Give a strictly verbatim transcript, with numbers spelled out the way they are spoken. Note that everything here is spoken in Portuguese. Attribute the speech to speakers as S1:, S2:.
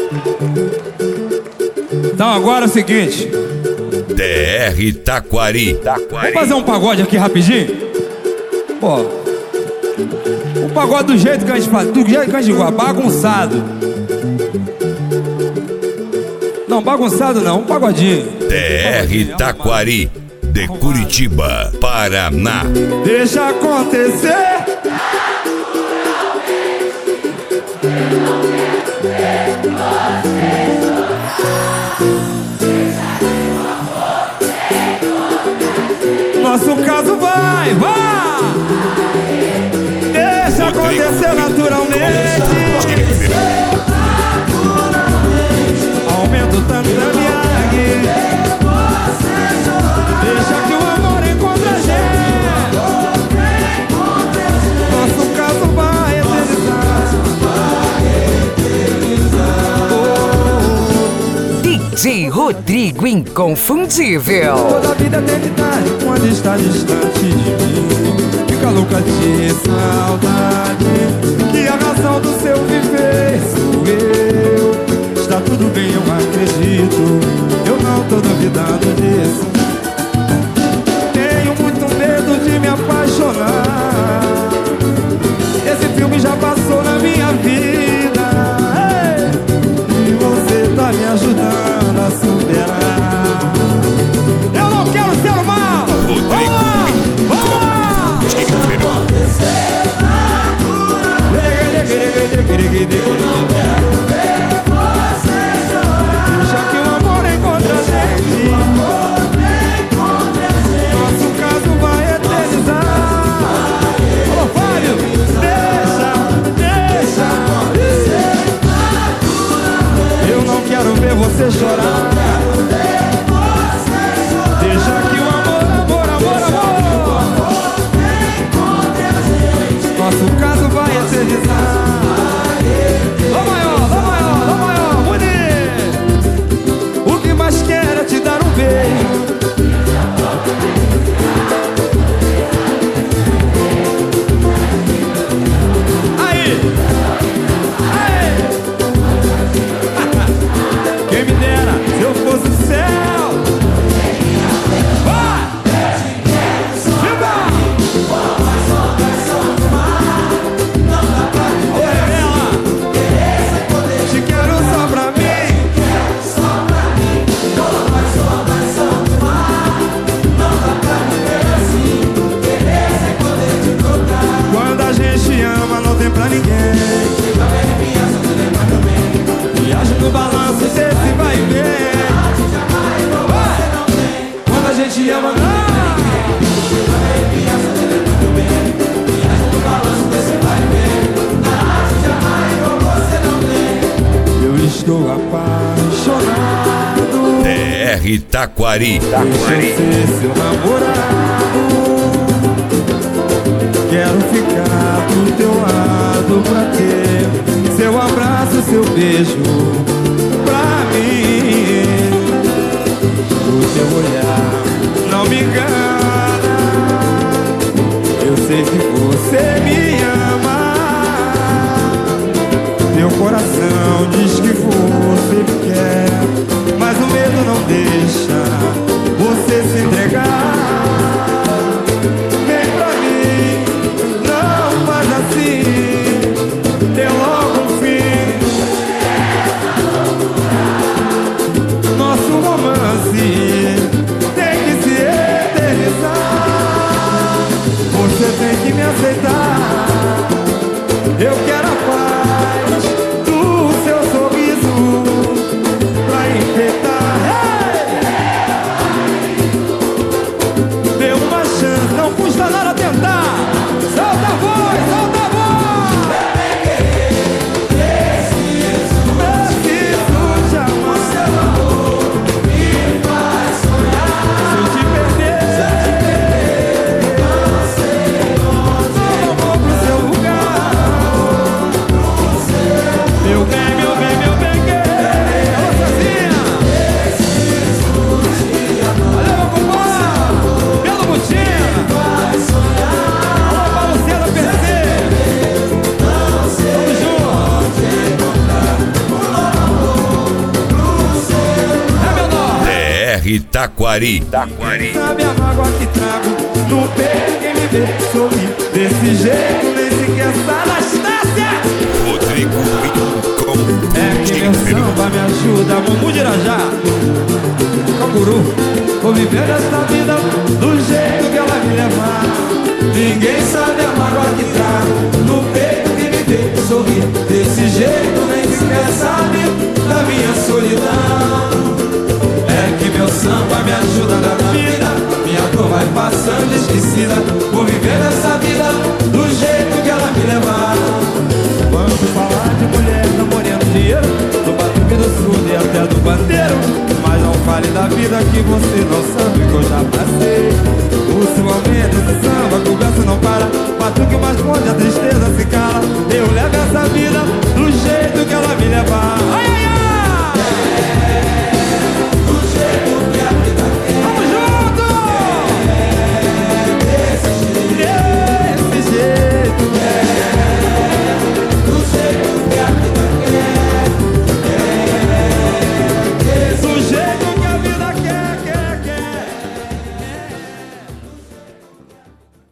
S1: Então agora é o seguinte,
S2: T R Taquari.
S1: Vamos fazer um pagode aqui rapidinho? Pô, o pagode do jeito que a gente faz, do jeito que a gente gosta, bagunçado. Não, bagunçado não, um pagodinho.
S2: T R Taquari, de Curitiba, Paraná.
S1: Deixa acontecer. Nosso caso vai, vai. Deixa acontecer naturalmente. Aumento tanto da minha deixa que o amor encontre a gente. Nosso caso vai eternizar.
S3: D J Rodrigo Inconfundível.
S1: Toda a vida é eternidade quando está distante de mim. Fica louca de saudade, que a razão do seu viver sou eu. Está tudo bem, eu acredito, eu não tô duvidando disso. Tenho muito medo de me apaixonar. Esse filme já passou na minha vida. Ei! E você tá me ajudando a superar. Eu não quero ser mal. Vamos lá, vamos lá. Deixa que o amor encontre a gente. Nosso caso vai eternizar. Alô, Fábio, deixa, deixa. Eu não quero ver você chorar. Deixa que o amor, amor, amor, amor. Nosso caso vai eternizar. Lá maior, lá maior, lá maior, bonito. O que mais quero é te dar um beijo. Aí, aí. Quem me dera se eu fosse o céu. Vai! Te quero só pra mim. Quando a gente ama não tem pra ninguém. Viaja no balanço desse vai e vem. Vai! Quando a gente ama não. Eu estou apaixonado.
S2: T R Taquari.
S1: Deixa eu ser seu namorado. Quero ficar do teu lado pra ter seu abraço, seu beijo pra mim. O teu olhar não me engana. Eu sei que você me ama. Teu coração diz que você me quer, mas o medo não deixa você se entregar. Vem pra mim, não faz assim, dê logo um fim. Nosso romance tem que se eternizar. Você tem que me aceitar. Eu quero a paz do seu sorriso pra enfeitar. Hey!
S2: R Taquari. Taquari.
S1: Sabe a mágoa que trago no peito, quem me vê sorrir desse jeito, nem sequer sabe. Anastácia!
S2: Rodrigo Rincon.
S1: É que meu samba me ajuda, Mumu de Irajá, Canguru, vou viver essa vida do jeito que ela me levar. Ninguém sabe a mágoa que trago no peito, que me vê sorrir desse jeito, nem sequer sabe da minha solidão. É que meu samba me ajuda na vida, minha dor vai passando esquecida, vou viver essa vida do jeito que ela me levar. Quando falar de mulher, não morrendo dinheiro, do batuque do surdo e até do bandeiro, mas não fale da vida que você não sabe que eu já passei. O seu aumento, esse samba, que o verso não para, batuque mais forte, a tristeza se cala. Eu levo essa vida do jeito que ela me